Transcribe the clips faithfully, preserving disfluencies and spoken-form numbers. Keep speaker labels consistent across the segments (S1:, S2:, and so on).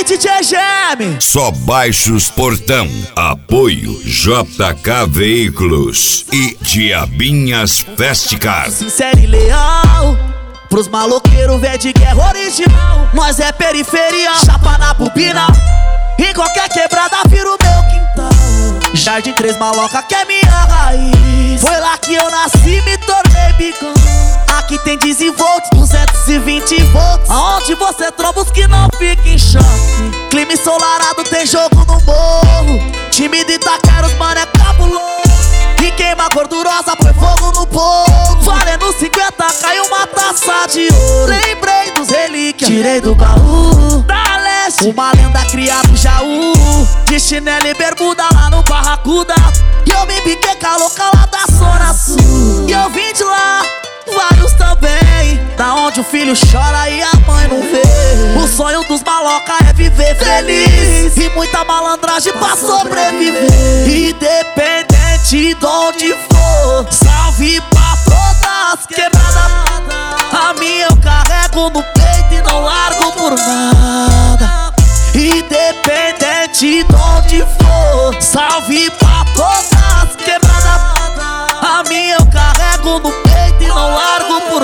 S1: D J Geme.
S2: Só baixos portão. Apoio J K Veículos e Diabinhas Festcar.
S1: Sincero e leal pros maloqueiros, véi de guerra original. Nós é periferia, chapa na bobina. Em qualquer quebrada vira o meu quintal. Jardim Três Maloca que é minha raiz. Foi lá que eu nasci, me tornei bigão. Aqui tem desenvoltos, duzentos e vinte volts. Aonde você tromba os que não fica em choque. Clima ensolarado, tem jogo no morro. Time de Itaquera, os mano é cabuloso. E queima gordurosa, põe fogo no povo. Valendo cinquenta, caiu uma taça de ouro. Lembrei dos relíquias, tirei do baú da leste, uma lenda criada no Jaú. De chinelo e bermuda lá no Barracuda. E eu me biquei com a louca lá da Zona Sul. E eu vim de lá, vários também. Da onde o filho chora e a mãe não vê. O sonho dos maloca é viver feliz. E muita malandragem pra sobreviver. Independente de onde for, salve pra todas quebradas. A minha eu carrego no peito e não largo por nada. Independente de onde for, salve pra todas quebradas. A minha eu carrego no peito e não largo por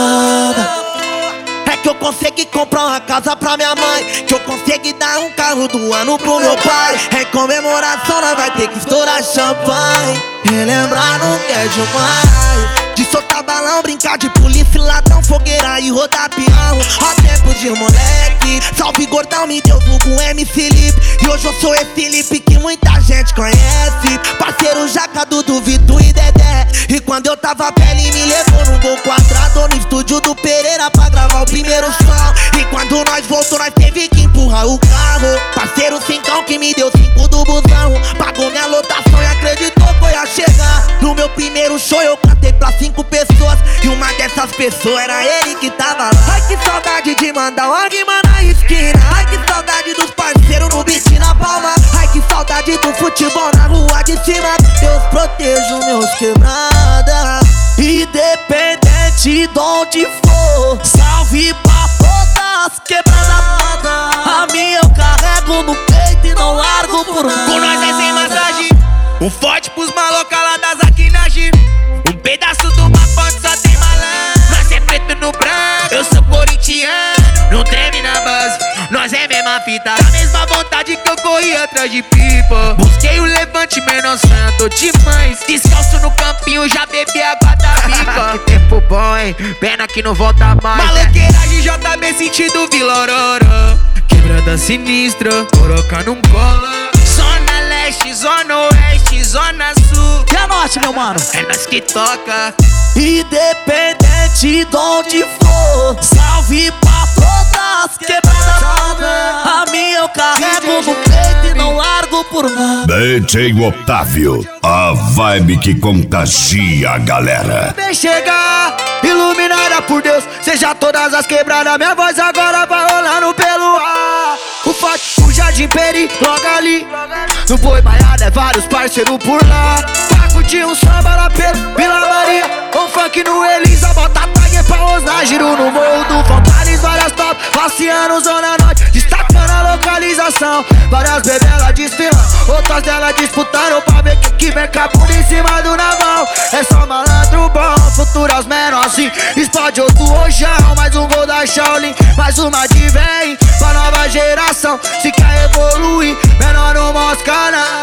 S1: nada. É que eu consegui comprar uma casa pra minha mãe, que eu consegui dar um carro do ano pro meu pai. Em comemoração nós vai ter que estourar champanhe. Relembrar nunca é demais. De soltar balão, brincar de polícia, ladrão, fogueira e rodar peão. Ó tempo de moleque, salve gordão, me deu vulgo M C Lipe. E hoje eu sou esse Lipe que muita gente conhece. Parceiro Jaca, Dudu, Vitor e Dedé. E quando eu tava pele me levou num gol quadrado no estúdio do Pereira pra gravar o primeiro som. E quando nós voltou nós teve que empurrar o carro. Parceiro cincão que me deu cinco do busão. Pagou minha lotação e acreditou que eu ia chegar. No meu primeiro show eu cantei pra cinco pessoas. E uma dessas pessoas era ele que tava lá. Ai que saudade de mandar uma rima na esquina. Ai que saudade dos parceiros no beat na palma. Ai que saudade do futebol na rua de cima. Deus proteja meus quebrada. Independente de onde for, salve pra todas quebrada. A minha eu carrego no peito e não largo por nada.
S3: Com nós é sem massagem. Um forte pros maloca lá das Aquinagem. Um pedaço do mapa só tem malandro. Nós é preto no branco, eu sou corintiano. Não treme na base, nós é mesma fita. Da mesma vontade que eu corri atrás de pipa. Busquei o levante, menor santo demais. Descalço no campinho, já bebi água da pipa. Que tempo bom, hein? Pena que não volta mais. Maloqueiragem J B sentido Vila Aurora. Quebrada sinistra, coroca não cola. Zona Leste, Zona Oeste, Zona Sul.
S1: E a Norte, meu mano?
S3: É nós que toca.
S1: Independente de onde for, salve pra todas quebradas. A minha eu carrego no peito e não largo por nada.
S2: D J Otávio, a vibe que contagia a galera.
S3: Vem chegar, iluminada por Deus, seja todas as quebradas. Minha voz agora vai rolando pelo ar. O forte, o Jardim Peri, logo ali. No Boi Baiada é vários parceiros por lá. Pra curtir um samba lá pelo Vila Maria. Um funk no Elisa, bota tag pra osnar. Giro no morro do Fontales, várias top. Passeando Zona Norte, destacando a localização. Várias bebelas desfilando, outras delas disputando pra ver quem que vem capudo em cima do naval. É só malandro bom, futuras menorzinho. Explode outro rojão, mais um gol da Shaolin. Mais uma de vem, pra nova geração. Se quer evoluir, menor não mosca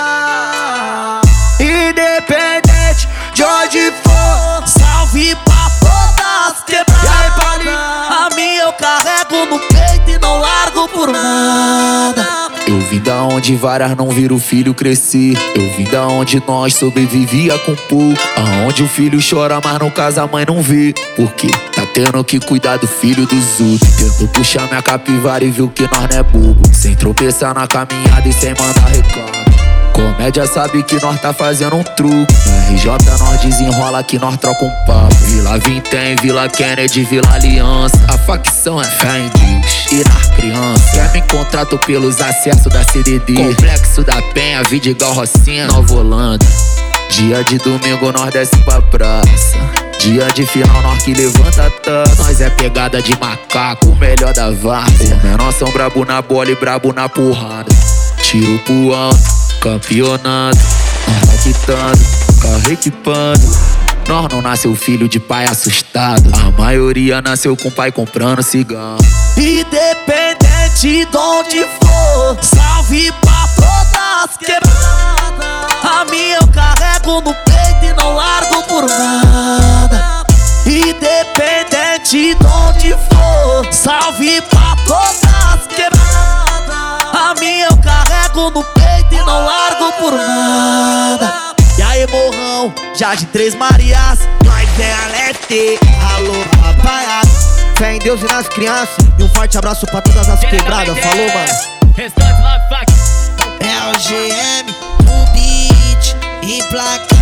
S3: não. Independente de onde for,
S1: salve pra todas quebradas. A minha eu carrego no peito e não largo por nada.
S4: Eu vim da onde várias não viram o filho crescer. Eu vim da onde nós sobrevivia com pouco. Aonde o filho chora, mas no caso a mãe não vê. Porque tá tendo que cuidar do filho dos outros. Tentou puxar minha capivara e viu que nós não é bobo. Sem tropeçar na caminhada e sem mandar recado. Comédia sabe que nós tá fazendo um truque. No R J nós desenrola que nós troca um papo. Vila Vintém, Vila Kennedy, Vila Aliança. A facção é fé em Deus e nas crianças. Quer me contrato pelos acessos da C D D. Complexo da Penha, Vidigal, Rocinha, Nova Holanda. Dia de domingo nós desce pra praça. Dia de final nós que levanta a taça. Nós é pegada de macaco, o melhor da várzea. Menor são brabo na bola e brabo na porrada. Tiro pro alto, campeonato. Nós tá quitando, carro equipando. Nós não nasceu filho de pai assustado. A maioria nasceu com pai comprando cigarro.
S1: Independente de onde for, salve pra todas quebradas. A minha eu carrego no peito e não largo por nada. Independente de onde for, salve pra todas quebradas. A minha eu carrego no peito e não largo por nada. E aí, morrão, já de Três Marias, nós é Alete.
S3: Alô, papaiado, fé em Deus e nas crianças. E um forte abraço pra todas as quebradas. Falou, mano.
S1: É o G M, o beat, emplacado.